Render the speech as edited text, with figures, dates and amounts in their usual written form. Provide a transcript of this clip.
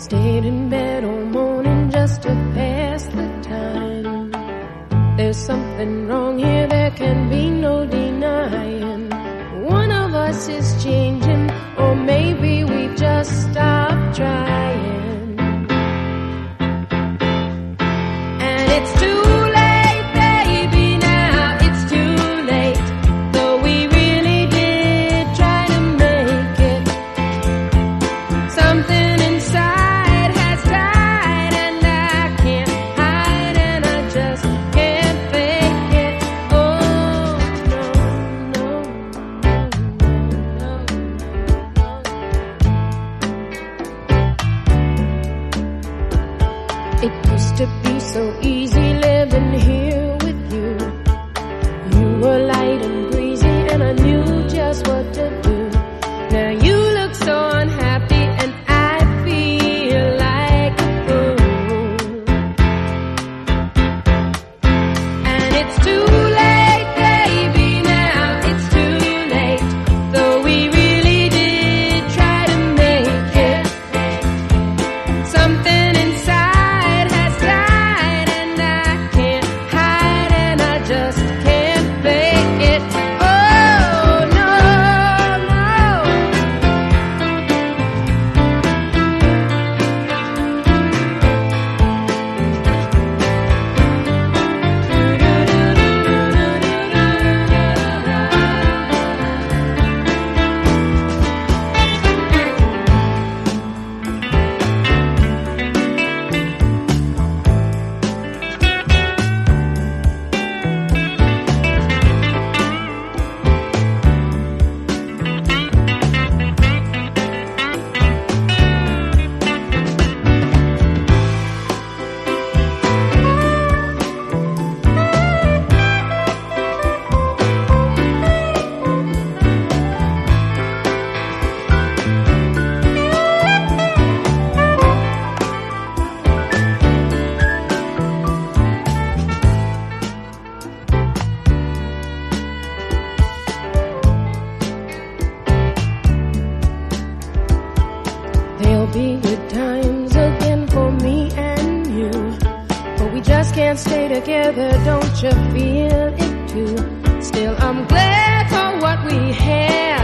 Stayed in bed all morning just to pass the time. There's something wrong here, there can be no denying. One of us is changing, or maybe we've just stopped trying. And it's too late, baby, now it's too late. Though we really did try to make it. Something inside has died, and I can't hide, and I just can't fake it. Oh, no, no, no, no. It used to be so easy living here with you. You were light and breezy, and I knew just what to do. Now you look so unhappy, and I feel like a fool. And it's too late, baby, now it's too late. Though we really did try to make it. Something inside has died, and I can't hide, and I just can't fake it. Oh, no, no. There'll be good times again for me and you, but we just can't stay together, don't you feel it too? Still, I'm glad for what we have.